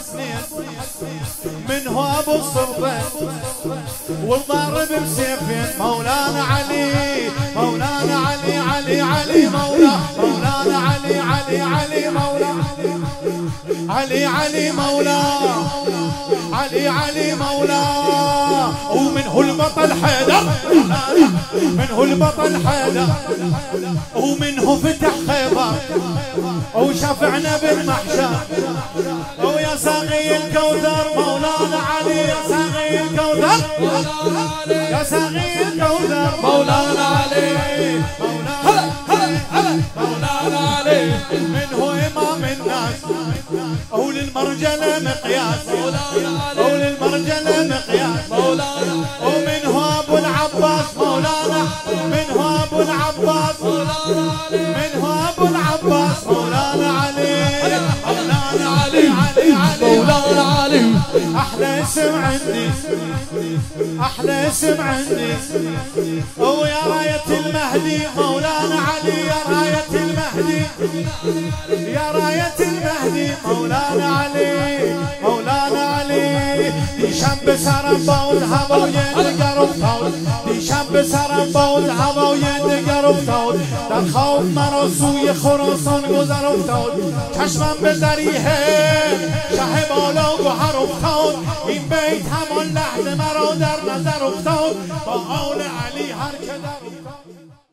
الحسنين منه ابو الصربين والضارب بسيفين مولانا علي مولانا علي علي علي مولانا علي علي علي مولانا علي علي مولاه علي علي مولاه ومنه البطل حيدر منه البطل حيدر ومنه فتح خيبر وشفعنا بالمحشر ويا ساقي الكوثر مولانا علي يا ساقي الكوثر يا ساقي الكوثر مولانا علي مولانا علي منه إمام الناس وللمرجلة مقياس وللمرجلة مقياس ومنه أبو العباس مولانا منه أبو العباس منه أبو العباس مولانا علي مولانا علي علي علي مولانا علي أحلى اسم عندي أحلى اسم عندي ويا راية المهدي مولانا علي يا راية المهدي يا راية المهدي مولانا علي مولانا علي دي شب سربا وذهبا ويدقرب طول دي شب سربا وذهبا ويدقرب طول در خوف مرا سوی خراسان گذرب طول چشمم به دریه شه بالا گوهر افتاد این بیت همان لحظه مرا در نظر افتاد با آل علی هر که در افتاد